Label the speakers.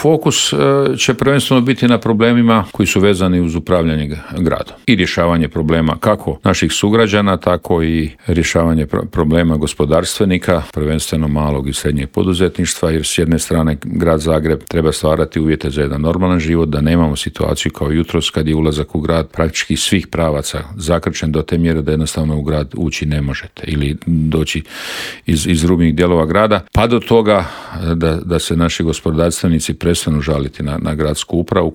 Speaker 1: Fokus će prvenstveno biti na problemima koji su vezani uz upravljanje gradom i rješavanje problema kako naših sugrađana, tako i rješavanje problema gospodarstvenika, prvenstveno malog i srednjeg poduzetništva, jer s jedne strane grad Zagreb treba stvarati uvjete za jedan normalan život, da nemamo situaciju kao jutros kad je ulazak u grad praktički svih pravaca zakrčen do te mjere da jednostavno u grad ući ne možete ili doći iz rubnih dijelova grada, pa do toga da se naši gospodarstvenici prestanu žaliti na gradsku upravu